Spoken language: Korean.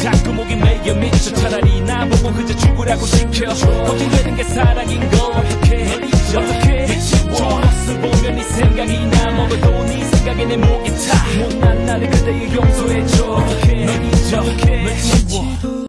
자꾸 목이 메여 미쳐 차라리 나보고 그저 죽으라고 시켜 걱정되는 게 사랑인 걸 어떡해 좋아